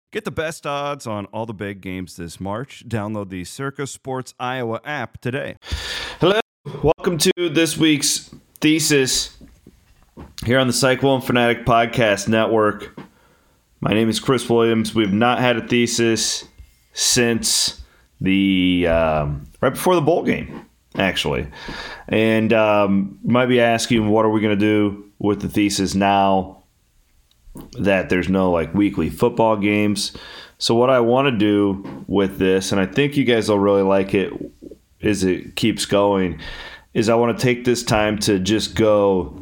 Get the best odds on all the big games this March. Download the Circa Sports Iowa app today. Hello, welcome to this week's Thesis here on the Cycle and Fanatic Podcast Network. My name is Chris Williams. We've not had a Thesis since the right before the bowl game, actually. And you might be asking, what are we going to do with the Thesis now that there's no weekly football games? So what I want to do with this, and I think you guys will really like it as it keeps going, is I want to take this time to just go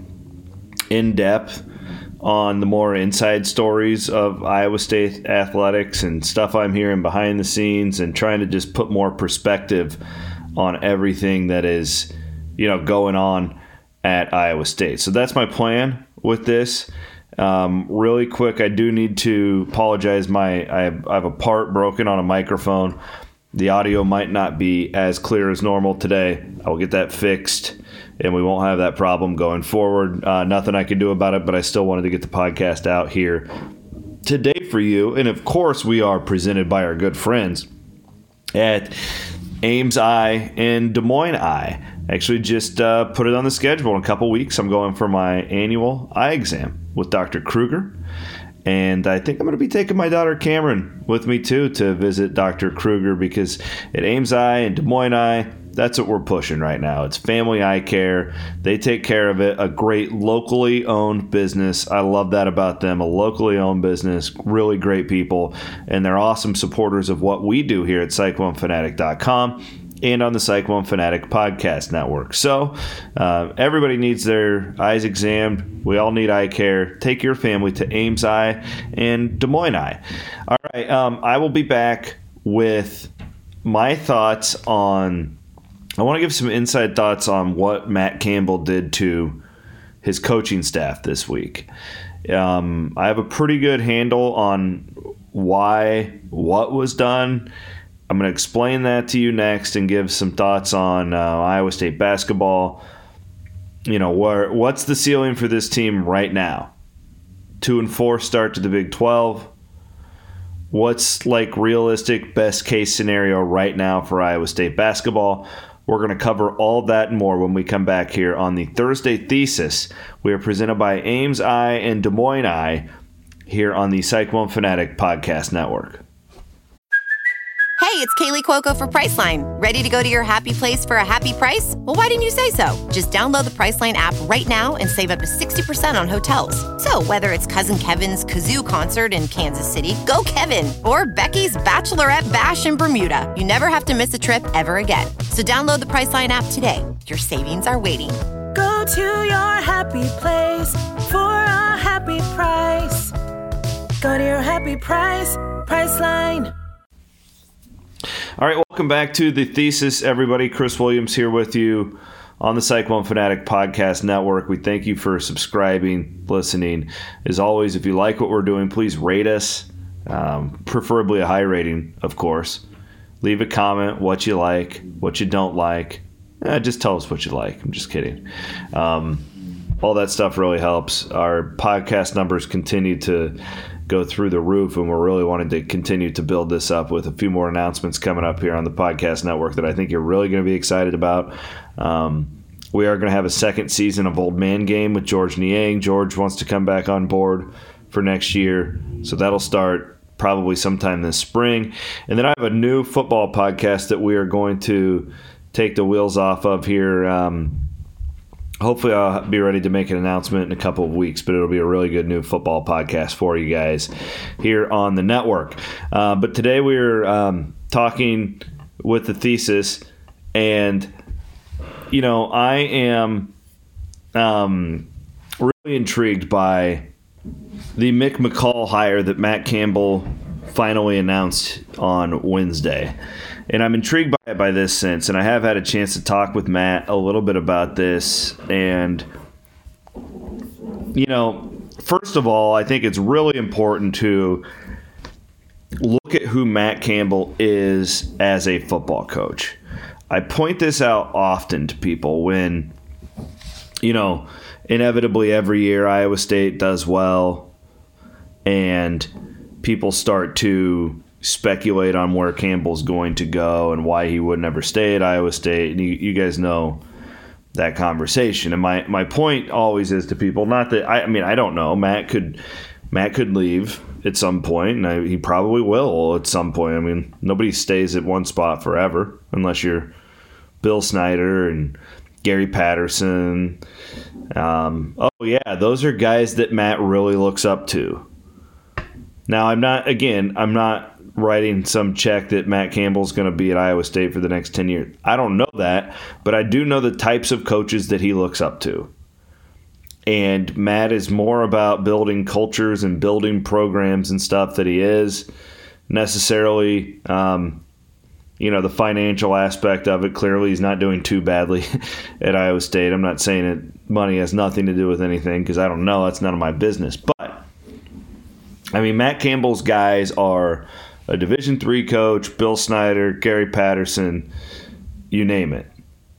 in depth on the more inside stories of Iowa State athletics and stuff I'm hearing behind the scenes, and trying to just put more perspective on everything that is, going on at Iowa State. So that's my plan with this. Really quick, I do need to apologize. I have a part broken on a microphone. The audio might not be as clear as normal today. I will get that fixed, and we won't have that problem going forward. Nothing I can do about it, but I still wanted to get the podcast out here today for you. And of course, we are presented by our good friends at Ames Eye and Des Moines Eye. Actually just put it on the schedule in a couple weeks. I'm going for my annual eye exam with Dr. Kruger. And I think I'm going to be taking my daughter Cameron with me too to visit Dr. Kruger, because at Ames Eye and Des Moines Eye, that's what we're pushing right now. It's family eye care. They take care of it. A great locally owned business. I love that about them. A locally owned business. Really great people. And they're awesome supporters of what we do here at CycloneFanatic.com and on the Cyclone Fanatic Podcast Network. So everybody needs their eyes examined. We all need eye care. Take your family to Ames Eye and Des Moines Eye. All right, I will be back with my thoughts on... I want to give some inside thoughts on what Matt Campbell did to his coaching staff this week. I have a pretty good handle on what was done. I'm going to explain that to you next and give some thoughts on Iowa State basketball. What's the ceiling for this team right now? 2-4 start to the Big 12. What's realistic best case scenario right now for Iowa State basketball? We're going to cover all that and more when we come back here on the Thursday Thesis. We are presented by Ames Eye and Des Moines Eye here on the Cyclone Fanatic Podcast Network. Hey, it's Kaylee Cuoco for Priceline. Ready to go to your happy place for a happy price? Well, why didn't you say so? Just download the Priceline app right now and save up to 60% on hotels. So whether it's Cousin Kevin's Kazoo Concert in Kansas City, go Kevin, or Becky's Bachelorette Bash in Bermuda, you never have to miss a trip ever again. So download the Priceline app today. Your savings are waiting. Go to your happy place for a happy price. Go to your happy price, Priceline. All right, welcome back to the Thesis, everybody. Chris Williams here with you on the Cyclone Fanatic Podcast Network. We thank you for subscribing, listening. As always, if you like what we're doing, please rate us, preferably a high rating, of course. Leave a comment, what you like, what you don't like. Just tell us what you like. I'm just kidding. All that stuff really helps. Our podcast numbers continue to go through the roof, and we're really wanting to continue to build this up with a few more announcements coming up here on the podcast network that I think you're really going to be excited about. We are going to have a second season of Old Man Game with George Niang. George wants to come back on board for next year, so that'll start probably sometime this spring. And then I have a new football podcast that we are going to take the wheels off of here. Hopefully I'll be ready to make an announcement in a couple of weeks, but it'll be a really good new football podcast for you guys here on the network. But today we're talking with the Thesis, and, I am really intrigued by the Mick McCall hire that Matt Campbell finally announced on Wednesday. And I'm intrigued by this since, and I have had a chance to talk with Matt a little bit about this. And, first of all, I think it's really important to look at who Matt Campbell is as a football coach. I point this out often to people when, inevitably every year Iowa State does well, and people start to speculate on where Campbell's going to go and why he would never stay at Iowa State. And you guys know that conversation. And my point always is to people, not that I don't know. Matt could leave at some point, and he probably will at some point. I mean, nobody stays at one spot forever unless you're Bill Snyder and Gary Patterson. Those are guys that Matt really looks up to. Now, I'm not writing some check that Matt Campbell's going to be at Iowa State for the next 10 years. I don't know that, but I do know the types of coaches that he looks up to. And Matt is more about building cultures and building programs and stuff that he is necessarily, the financial aspect of it. Clearly, he's not doing too badly at Iowa State. I'm not saying that money has nothing to do with anything because I don't know. That's none of my business. But, Matt Campbell's guys are a Division III coach, Bill Snyder, Gary Patterson, you name it.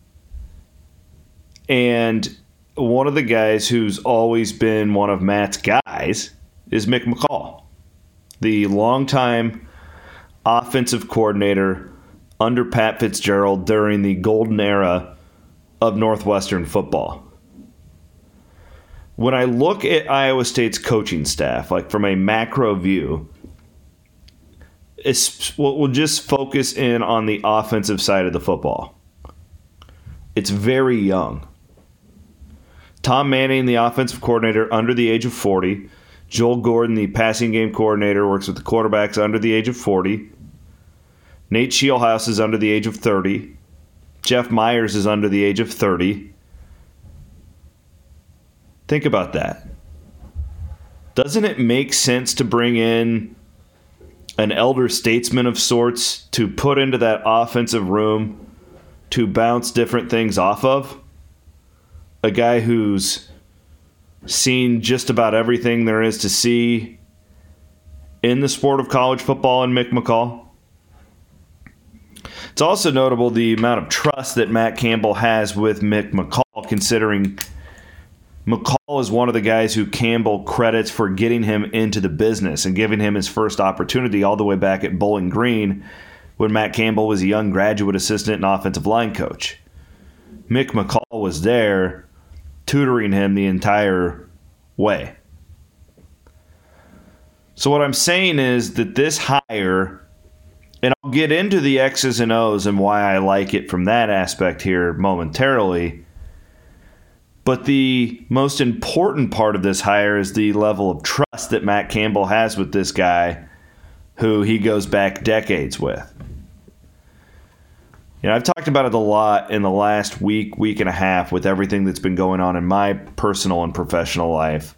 And one of the guys who's always been one of Matt's guys is Mick McCall, the longtime offensive coordinator under Pat Fitzgerald during the golden era of Northwestern football. When I look at Iowa State's coaching staff, like from a macro view, we'll just focus in on the offensive side of the football. It's very young. Tom Manning, the offensive coordinator, under the age of 40. Joel Gordon, the passing game coordinator, works with the quarterbacks under the age of 40. Nate Scheelhaase is under the age of 30. Jeff Myers is under the age of 30. Think about that. Doesn't it make sense to bring in an elder statesman of sorts to put into that offensive room to bounce different things off of? A guy who's seen just about everything there is to see in the sport of college football in Mick McCall. It's also notable the amount of trust that Matt Campbell has with Mick McCall, considering McCall is one of the guys who Campbell credits for getting him into the business and giving him his first opportunity all the way back at Bowling Green when Matt Campbell was a young graduate assistant and offensive line coach. Mick McCall was there tutoring him the entire way. So what I'm saying is that this hire, and I'll get into the X's and O's and why I like it from that aspect here momentarily, but the most important part of this hire is the level of trust that Matt Campbell has with this guy who he goes back decades with. I've talked about it a lot in the last week and a half with everything that's been going on in my personal and professional life.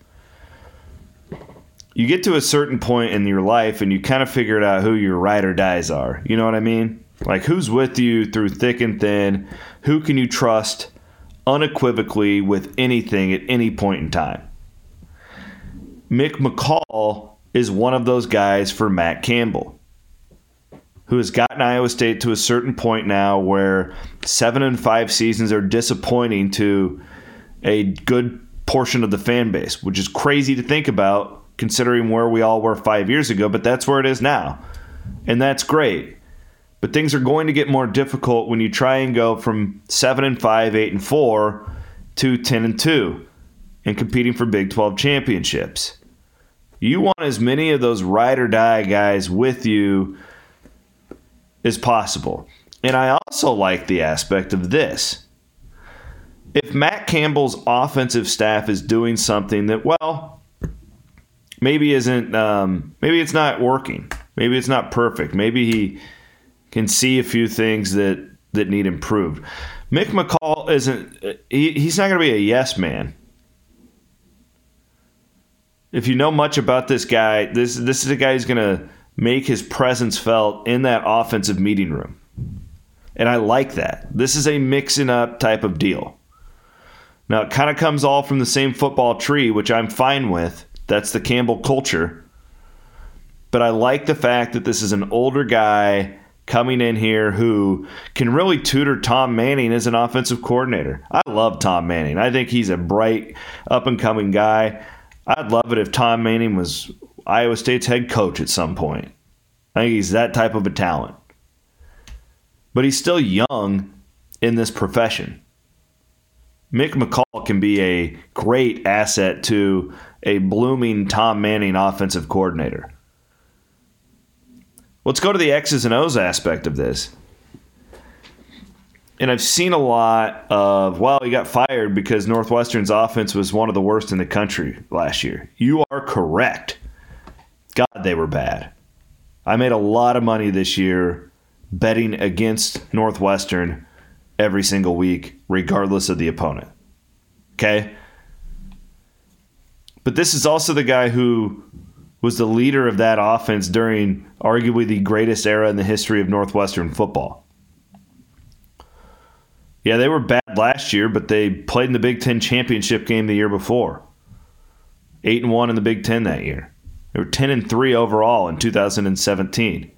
You get to a certain point in your life and you kind of figure out who your ride or dies are. You know what I mean? Like, who's with you through thick and thin? Who can you trust unequivocally with anything at any point in time? Mick McCall is one of those guys for Matt Campbell, who has gotten Iowa State to a certain point now where 7-5 seasons are disappointing to a good portion of the fan base, which is crazy to think about considering where we all were 5 years ago, but that's where it is now. And that's great. But things are going to get more difficult when you try and go from 7-5, 8-4 to 10-2 and competing for Big 12 championships. You want as many of those ride or die guys with you as possible. And I also like the aspect of this. If Matt Campbell's offensive staff is doing something that, maybe isn't, maybe it's not working. Maybe it's not perfect. Maybe he can see a few things that need improved. Mick McCall he's not going to be a yes man. If you know much about this guy, this is a guy who's going to make his presence felt in that offensive meeting room. And I like that. This is a mixing up type of deal. Now, it kind of comes all from the same football tree, which I'm fine with. That's the Campbell culture. But I like the fact that this is an older guy coming in here who can really tutor Tom Manning as an offensive coordinator. I love Tom Manning. I think he's a bright, up-and-coming guy. I'd love it if Tom Manning was Iowa State's head coach at some point. I think he's that type of a talent. But he's still young in this profession. Mick McCall can be a great asset to a blooming Tom Manning offensive coordinator. Let's go to the X's and O's aspect of this. And I've seen a lot of, well, he got fired because Northwestern's offense was one of the worst in the country last year. You are correct. God, they were bad. I made a lot of money this year betting against Northwestern every single week, regardless of the opponent. Okay? But this is also the guy who was the leader of that offense during arguably the greatest era in the history of Northwestern football. Yeah, they were bad last year, but they played in the Big Ten championship game the year before. 8-1 in the Big Ten that year. They were 10-3 overall in 2017.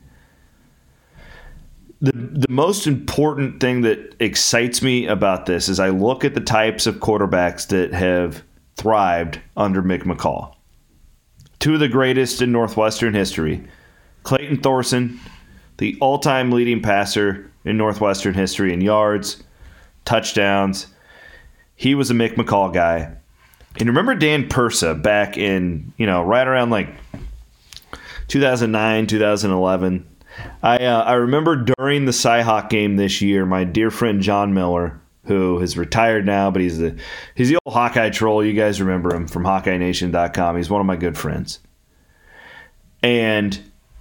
The most important thing that excites me about this is I look at the types of quarterbacks that have thrived under Mick McCall. Two of the greatest in Northwestern history. Clayton Thorson, the all-time leading passer in Northwestern history in yards, touchdowns. He was a Mick McCall guy. And remember Dan Persa back in, right around like 2009, 2011. I remember during the Cyhawk game this year, my dear friend John Miller, who has retired now, but he's the old Hawkeye troll. You guys remember him from HawkeyeNation.com. He's one of my good friends. And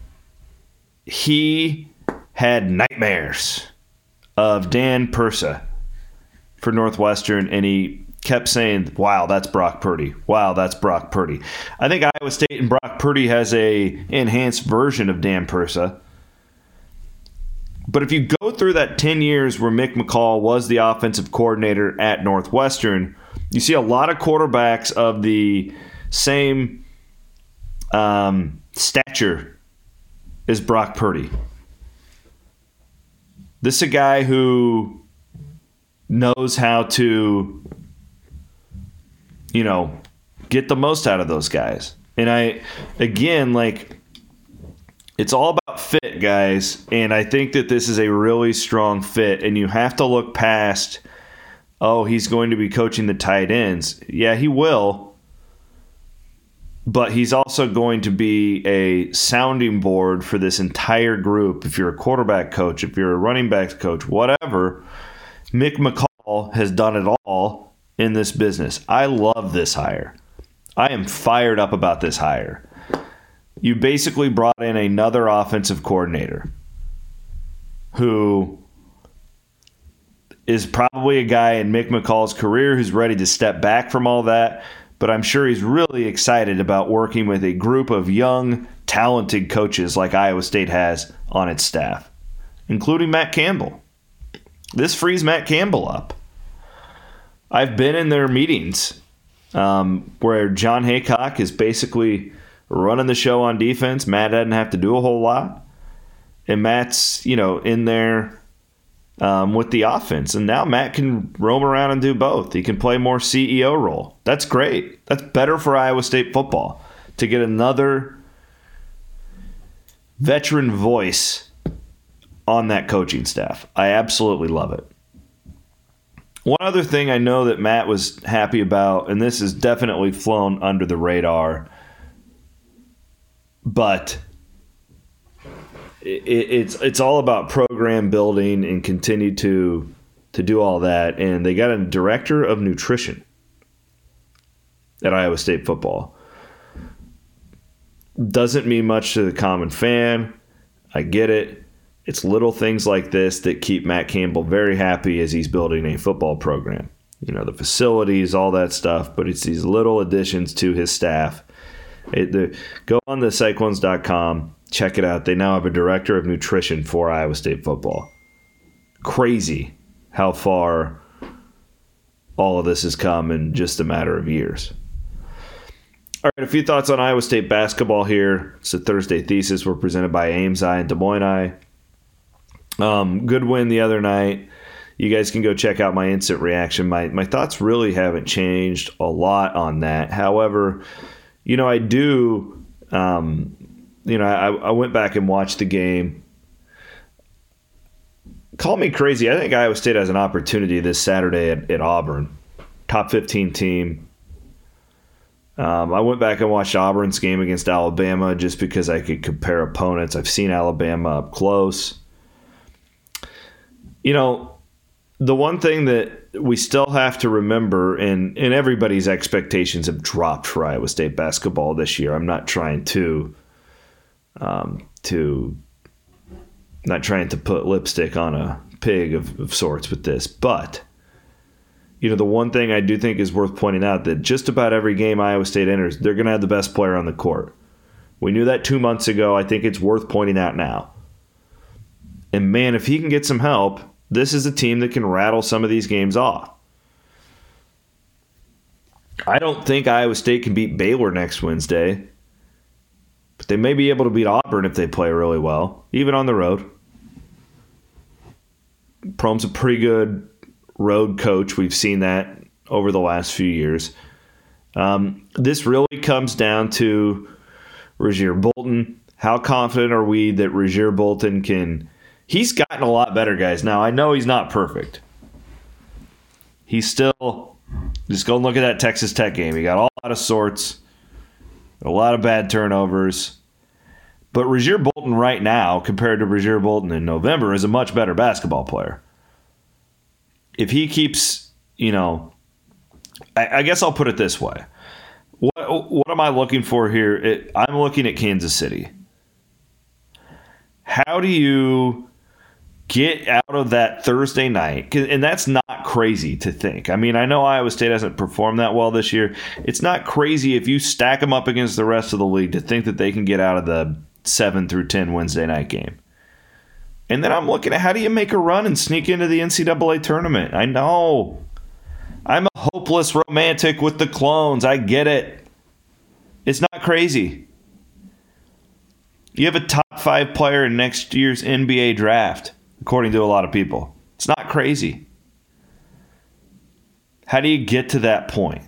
he had nightmares of Dan Persa for Northwestern, and he kept saying, wow, that's Brock Purdy. Wow, that's Brock Purdy. I think Iowa State and Brock Purdy has a enhanced version of Dan Persa. But if you go through that 10 years where Mick McCall was the offensive coordinator at Northwestern, you see a lot of quarterbacks of the same stature as Brock Purdy. This is a guy who knows how to, get the most out of those guys. And it's all about fit, guys. And I think that this is a really strong fit. And you have to look past, he's going to be coaching the tight ends. Yeah, he will. But he's also going to be a sounding board for this entire group. If you're a quarterback coach, if you're a running backs coach, whatever, Mick McCall has done it all in this business. I love this hire. I am fired up about this hire. You basically brought in another offensive coordinator who is probably a guy in Mick McCall's career who's ready to step back from all that, but I'm sure he's really excited about working with a group of young, talented coaches like Iowa State has on its staff, including Matt Campbell. This frees Matt Campbell up. I've been in their meetings where John Haycock is basically running the show on defense. Matt doesn't have to do a whole lot. And Matt's, in there with the offense. And now Matt can roam around and do both. He can play more CEO role. That's great. That's better for Iowa State football to get another veteran voice on that coaching staff. I absolutely love it. One other thing I know that Matt was happy about, and this has definitely flown under the radar, but it's all about program building and continue to do all that. And they got a director of nutrition at Iowa State football. Doesn't mean much to the common fan. I get it. It's little things like this that keep Matt Campbell very happy as he's building a football program. The facilities, all that stuff, but it's these little additions to his staff. Go on the Cyclones.com, check it out. They now have a director of nutrition for Iowa State football. Crazy how far all of this has come in just a matter of years. All right, a few thoughts on Iowa State basketball here. It's a Thursday Thesis. We're presented by Ames Eye and Des Moines Eye. Good win the other night. You guys can go check out my instant reaction. My thoughts really haven't changed a lot on that. However, I do I went back and watched the game. Call me crazy. I think Iowa State has an opportunity this Saturday at Auburn. Top 15 team. I went back and watched Auburn's game against Alabama just because I could compare opponents. I've seen Alabama up close. The one thing that we still have to remember, and everybody's expectations have dropped for Iowa State basketball this year. I'm not trying to put lipstick on a pig of sorts with this, but the one thing I do think is worth pointing out that just about every game Iowa State enters, they're going to have the best player on the court. We knew that 2 months ago. I think it's worth pointing out now. And man, if he can get some help, this is a team that can rattle some of these games off. I don't think Iowa State can beat Baylor next Wednesday, but they may be able to beat Auburn if they play really well, even on the road. Prohm's a pretty good road coach. We've seen that over the last few years. This really comes down to Rasir Bolton. How confident are we that Rasir Bolton can... He's gotten a lot better, guys. Now, I know he's not perfect. He's still... Just go and look at that Texas Tech game. He got all out of sorts. A lot of bad turnovers. But Rasir Bolton right now, compared to Rasir Bolton in November, is a much better basketball player. If he keeps, I guess I'll put it this way. What am I looking for here? I'm looking at Kansas City. How do you get out of that Thursday night? And that's not crazy to think. I mean, I know Iowa State hasn't performed that well this year. It's not crazy if you stack them up against the rest of the league to think that they can get out of the 7 through 10 Wednesday night game. And then I'm looking at how do you make a run and sneak into the NCAA tournament? I know. I'm a hopeless romantic with the clones. I get it. It's not crazy. You have a top 5 player in next year's NBA draft, according to a lot of people. It's not crazy. How do you get to that point?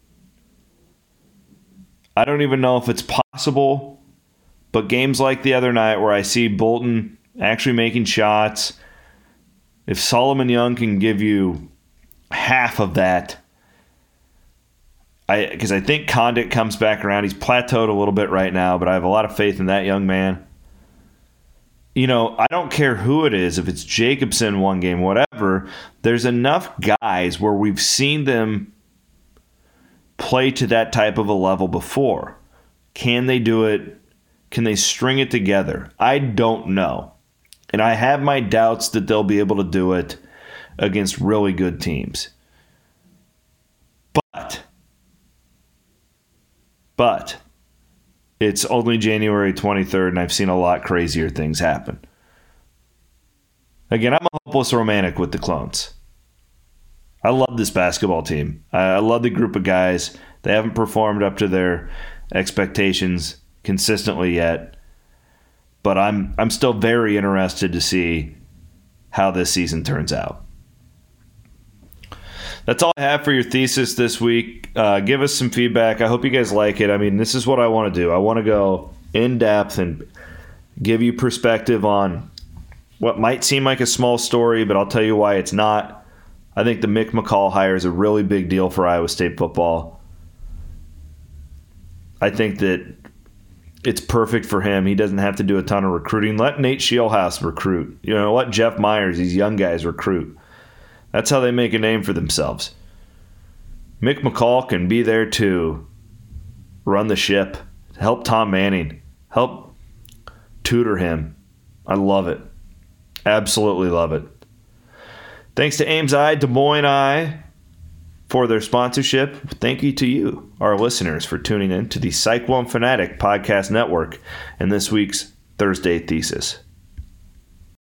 I don't even know if it's possible, but games like the other night where I see Bolton actually making shots, if Solomon Young can give you half of that, because I think Condit comes back around. He's plateaued a little bit right now, but I have a lot of faith in that young man. I don't care who it is, if it's Jacobson one game, whatever, there's enough guys where we've seen them play to that type of a level before. Can they do it? Can they string it together? I don't know. And I have my doubts that they'll be able to do it against really good teams. But it's only January 23rd, and I've seen a lot crazier things happen. Again, I'm a hopeless romantic with the clones. I love this basketball team. I love the group of guys. They haven't performed up to their expectations consistently yet. But I'm still very interested to see how this season turns out. That's all I have for your thesis this week. Give us some feedback. I hope you guys like it. I mean, this is what I want to do. I want to go in depth and give you perspective on what might seem like a small story, but I'll tell you why it's not. I think the Mick McCall hire is a really big deal for Iowa State football. I think that it's perfect for him. He doesn't have to do a ton of recruiting. Let Nate Scheelhaase recruit. Let Jeff Myers, these young guys, recruit. That's how they make a name for themselves. Mick McCall can be there to run the ship, help Tom Manning, help tutor him. I love it. Absolutely love it. Thanks to Ames Eye, Des Moines Eye for their sponsorship. Thank you to you, our listeners, for tuning in to the Cyclone Fanatic Podcast Network and this week's Thursday Thesis.